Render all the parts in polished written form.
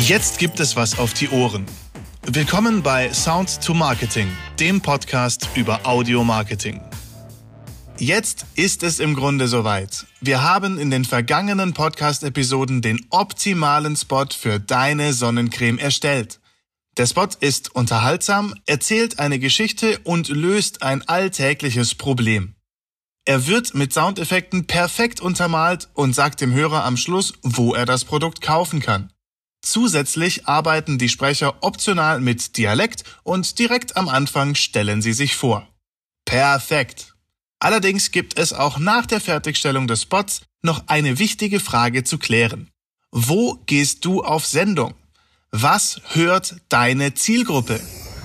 Jetzt gibt es was auf die Ohren. Willkommen bei Sound to Marketing, dem Podcast über Audio-Marketing. Jetzt ist es im Grunde soweit. Wir haben in den vergangenen Podcast-Episoden den optimalen Spot für deine Sonnencreme erstellt. Der Spot ist unterhaltsam, erzählt eine Geschichte und löst ein alltägliches Problem. Er wird mit Soundeffekten perfekt untermalt und sagt dem Hörer am Schluss, wo er das Produkt kaufen kann. Zusätzlich arbeiten die Sprecher optional mit Dialekt und direkt am Anfang stellen sie sich vor. Perfekt! Allerdings gibt es auch nach der Fertigstellung des Spots noch eine wichtige Frage zu klären. Wo gehst du auf Sendung? Was hört deine Zielgruppe?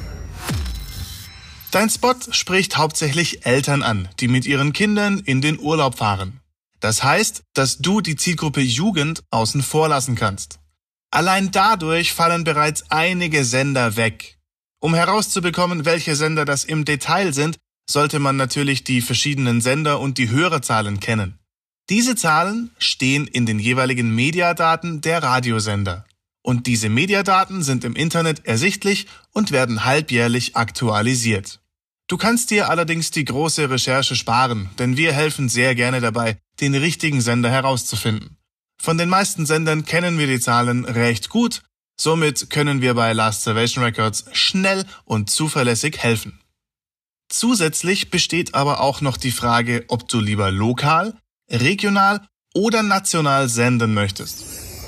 Dein Spot spricht hauptsächlich Eltern an, die mit ihren Kindern in den Urlaub fahren. Das heißt, dass du die Zielgruppe Jugend außen vor lassen kannst. Allein dadurch fallen bereits einige Sender weg. Um herauszubekommen, welche Sender das im Detail sind, sollte man natürlich die verschiedenen Sender und die Hörerzahlen kennen. Diese Zahlen stehen in den jeweiligen Mediadaten der Radiosender. Und diese Mediadaten sind im Internet ersichtlich und werden halbjährlich aktualisiert. Du kannst dir allerdings die große Recherche sparen, denn wir helfen sehr gerne dabei, den richtigen Sender herauszufinden. Von den meisten Sendern kennen wir die Zahlen recht gut, somit können wir bei Last Salvation Records schnell und zuverlässig helfen. Zusätzlich besteht aber auch noch die Frage, ob du lieber lokal, regional oder national senden möchtest.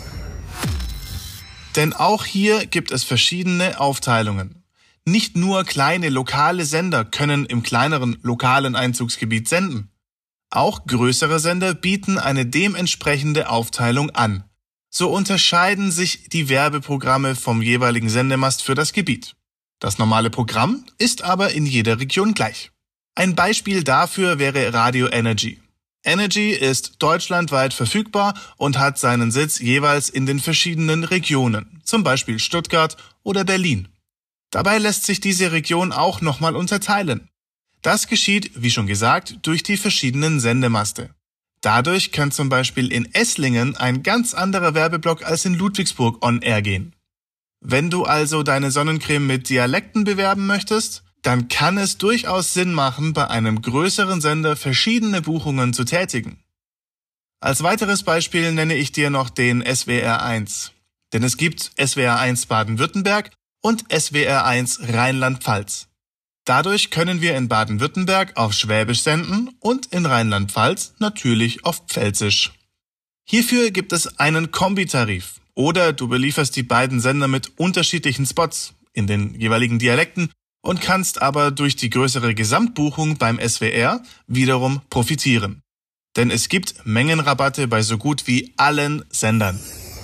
Denn auch hier gibt es verschiedene Aufteilungen. Nicht nur kleine lokale Sender können im kleineren lokalen Einzugsgebiet senden. Auch größere Sender bieten eine dementsprechende Aufteilung an. So unterscheiden sich die Werbeprogramme vom jeweiligen Sendemast für das Gebiet. Das normale Programm ist aber in jeder Region gleich. Ein Beispiel dafür wäre Radio Energy. Energy ist deutschlandweit verfügbar und hat seinen Sitz jeweils in den verschiedenen Regionen, zum Beispiel Stuttgart oder Berlin. Dabei lässt sich diese Region auch nochmal unterteilen. Das geschieht, wie schon gesagt, durch die verschiedenen Sendemaste. Dadurch kann zum Beispiel in Esslingen ein ganz anderer Werbeblock als in Ludwigsburg on air gehen. Wenn du also deine Sonnencreme mit Dialekten bewerben möchtest, dann kann es durchaus Sinn machen, bei einem größeren Sender verschiedene Buchungen zu tätigen. Als weiteres Beispiel nenne ich dir noch den SWR1. Denn es gibt SWR1 Baden-Württemberg und SWR1 Rheinland-Pfalz. Dadurch können wir in Baden-Württemberg auf Schwäbisch senden und in Rheinland-Pfalz natürlich auf Pfälzisch. Hierfür gibt es einen Kombitarif oder du belieferst die beiden Sender mit unterschiedlichen Spots in den jeweiligen Dialekten und kannst aber durch die größere Gesamtbuchung beim SWR wiederum profitieren. Denn es gibt Mengenrabatte bei so gut wie allen Sendern.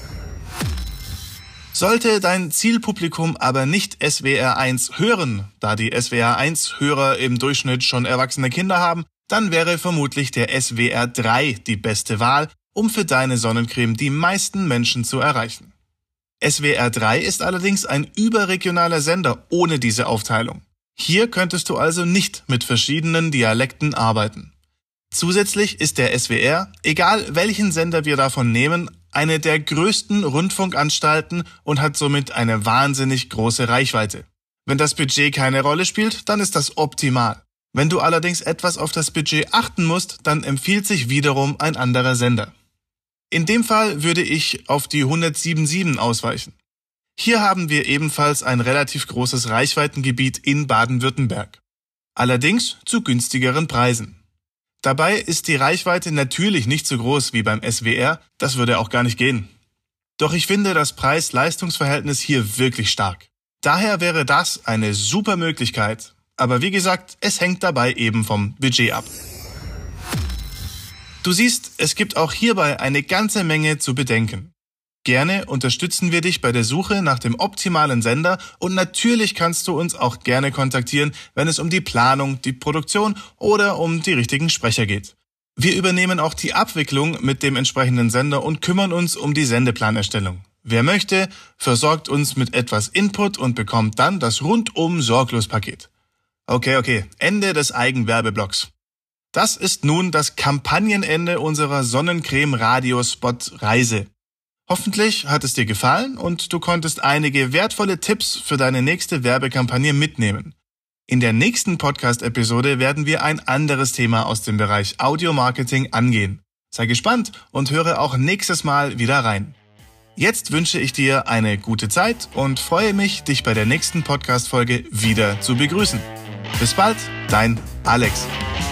Sollte dein Zielpublikum aber nicht SWR1 hören, da die SWR1-Hörer im Durchschnitt schon erwachsene Kinder haben, dann wäre vermutlich der SWR3 die beste Wahl, um für deine Sonnencreme die meisten Menschen zu erreichen. SWR3 ist allerdings ein überregionaler Sender ohne diese Aufteilung. Hier könntest du also nicht mit verschiedenen Dialekten arbeiten. Zusätzlich ist der SWR, egal welchen Sender wir davon nehmen, eine der größten Rundfunkanstalten und hat somit eine wahnsinnig große Reichweite. Wenn das Budget keine Rolle spielt, dann ist das optimal. Wenn du allerdings etwas auf das Budget achten musst, dann empfiehlt sich wiederum ein anderer Sender. In dem Fall würde ich auf die 107.7 ausweichen. Hier haben wir ebenfalls ein relativ großes Reichweitengebiet in Baden-Württemberg. Allerdings zu günstigeren Preisen. Dabei ist die Reichweite natürlich nicht so groß wie beim SWR, das würde auch gar nicht gehen. Doch ich finde das Preis-Leistungs-Verhältnis hier wirklich stark. Daher wäre das eine super Möglichkeit, aber wie gesagt, es hängt dabei eben vom Budget ab. Du siehst, es gibt auch hierbei eine ganze Menge zu bedenken. Gerne unterstützen wir dich bei der Suche nach dem optimalen Sender und natürlich kannst du uns auch gerne kontaktieren, wenn es um die Planung, die Produktion oder um die richtigen Sprecher geht. Wir übernehmen auch die Abwicklung mit dem entsprechenden Sender und kümmern uns um die Sendeplanerstellung. Wer möchte, versorgt uns mit etwas Input und bekommt dann das rundum sorglos Paket. Okay, Ende des Eigenwerbeblocks. Das ist nun das Kampagnenende unserer Sonnencreme-Radio-Spot-Reise. Hoffentlich hat es dir gefallen und du konntest einige wertvolle Tipps für deine nächste Werbekampagne mitnehmen. In der nächsten Podcast-Episode werden wir ein anderes Thema aus dem Bereich Audio-Marketing angehen. Sei gespannt und höre auch nächstes Mal wieder rein. Jetzt wünsche ich dir eine gute Zeit und freue mich, dich bei der nächsten Podcast-Folge wieder zu begrüßen. Bis bald, dein Alex.